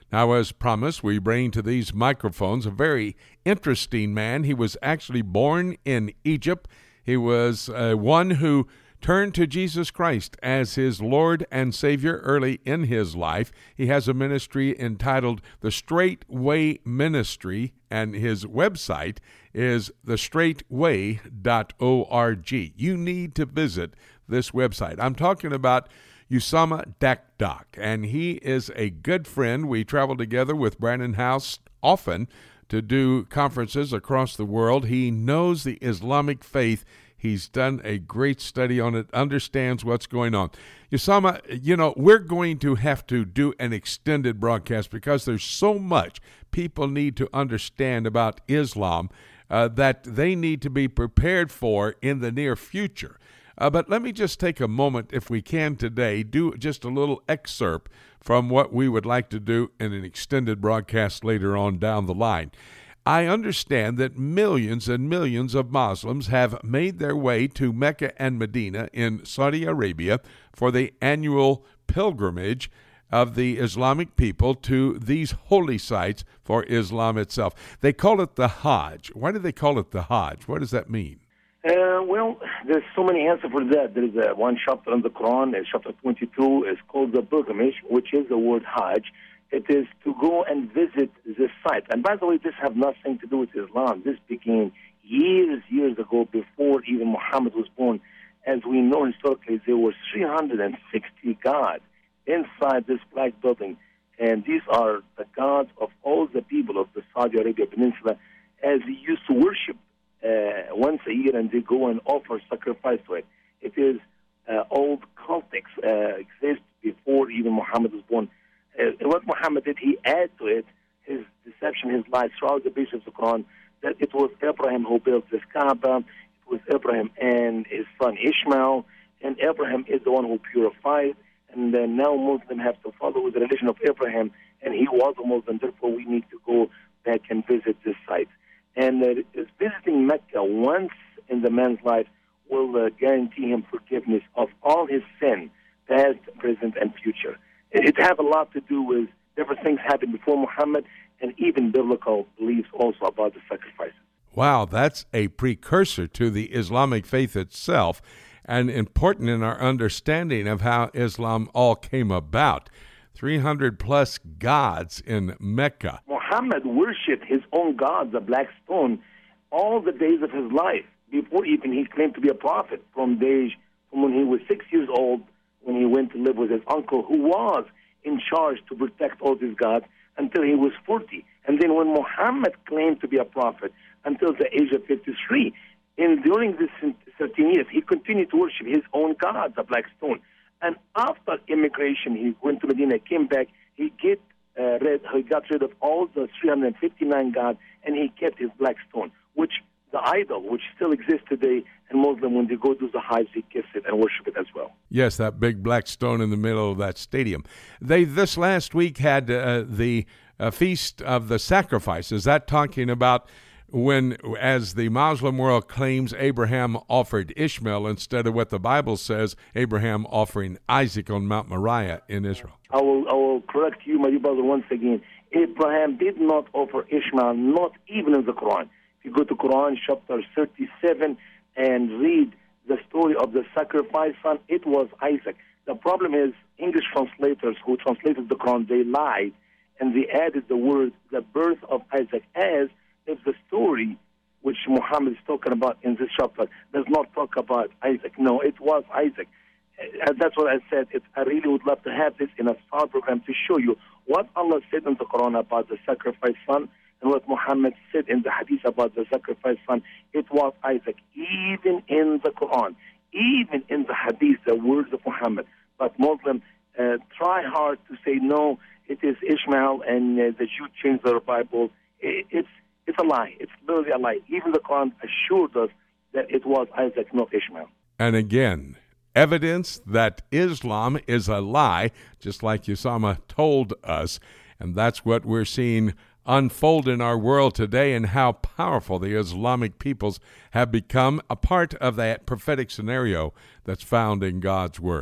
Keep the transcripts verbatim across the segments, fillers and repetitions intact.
Now, as promised, we bring to these microphones a very interesting man. He was actually born in Egypt. He was uh, one who turned to Jesus Christ as his Lord and Savior early in his life. He has a ministry entitled The Straight Way Ministry, and his website is the straight way dot org. You need to visit this website. I'm talking about Usama Dakdak, and he is a good friend. We travel together with Brannon Howse often to do conferences across the world. He knows the Islamic faith. He's done a great study on it, understands what's going on. Usama, you know, we're going to have to do an extended broadcast because there's so much people need to understand about Islam uh, that they need to be prepared for in the near future. Uh, but let me just take a moment, if we can today, do just a little excerpt from what we would like to do in an extended broadcast later on down the line. I understand that millions and millions of Muslims have made their way to Mecca and Medina in Saudi Arabia for the annual pilgrimage of the Islamic people to these holy sites for Islam itself. They call it the Hajj. Why do they call it the Hajj? What does that mean? Uh, well, there's so many answers for that. There is uh, one chapter in the Quran, uh, chapter twenty-two, is called the pilgrimage, which is the word Hajj. It is to go and visit this site. And by the way, this has nothing to do with Islam. This began years, years ago, before even Muhammad was born. As we know historically, there were three hundred sixty gods inside this black building. And these are the gods of all the people of the Saudi Arabia Peninsula, as they used to worship uh, once a year, and they go and offer sacrifice to it. It is uh, old cultics uh, exist before even Muhammad was born. Uh, what Muhammad did, he added to it his deception, his lies throughout the pages of the Quran, that it was Abraham who built this Kaaba, it was Abraham and his son Ishmael, and Abraham is the one who purified, and then now Muslims have to follow the religion of Abraham, and he was a Muslim, therefore we need to go back and visit this site. And uh, visiting Mecca once in the man's life will uh, guarantee him forgiveness of all his sin, past, present, and future. It has a lot to do with different things happened before Muhammad and even biblical beliefs also about the sacrifices. Wow, that's a precursor to the Islamic faith itself and important in our understanding of how Islam all came about. three hundred plus gods in Mecca. Muhammad worshipped his own god, the black stone, all the days of his life, before even he claimed to be a prophet, from days from when he was six years old, when he went to live with his uncle, who was in charge to protect all these gods, until he was forty. And then when Muhammad claimed to be a prophet, until the age of fifty-three, and during this thirteen years, he continued to worship his own god, the black stone. And after immigration, he went to Medina, came back, he get uh, rid, he got rid of all the three hundred fifty-nine gods, and he kept his black stone, which the idol, which still exists today, and Muslim, when they go to the Hajj, they kiss it and worship it as well. Yes, that big black stone in the middle of that stadium. They, this last week, had uh, the uh, Feast of the Sacrifice. Is that talking about when, as the Muslim world claims, Abraham offered Ishmael instead of what the Bible says, Abraham offering Isaac on Mount Moriah in Israel? I will, I will correct you, my brother, once again. Abraham did not offer Ishmael, not even in the Quran. If you go to Quran chapter thirty-seven and read the story of the sacrifice son, it was Isaac. The problem is English translators who translated the Quran, they lied, and they added the word, the birth of Isaac, as if the story which Muhammad is talking about in this chapter does not talk about Isaac. No, it was Isaac. And that's what I said. It's, I really would love to have this in a star program to show you what Allah said in the Quran about the sacrifice son, and what Muhammad said in the hadith about the sacrifice son. It was Isaac, even in the Quran, even in the hadith, the words of Muhammad. But Muslims uh, try hard to say, no, it is Ishmael, and uh, the Jews changed their Bible. It, it's, it's a lie. It's literally a lie. Even the Quran assured us that it was Isaac, not Ishmael. And again, evidence that Islam is a lie, just like Usama told us. And that's what we're seeing unfold in our world today, and how powerful the Islamic peoples have become a part of that prophetic scenario that's found in God's Word.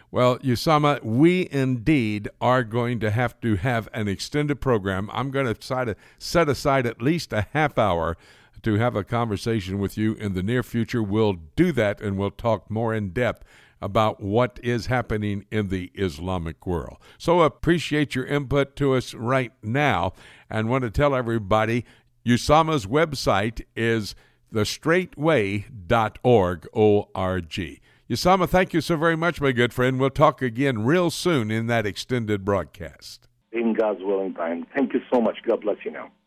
Well, Usama, we indeed are going to have to have an extended program. I'm going to try to set aside at least a half hour to have a conversation with you in the near future. We'll do that, and we'll talk more in depth about what is happening in the Islamic world. So appreciate your input to us right now, and want to tell everybody Usama's website is the straight way dot org, O R G. Usama, thank you so very much, my good friend. We'll talk again real soon in that extended broadcast. In God's willing time. Thank you so much. God bless you now.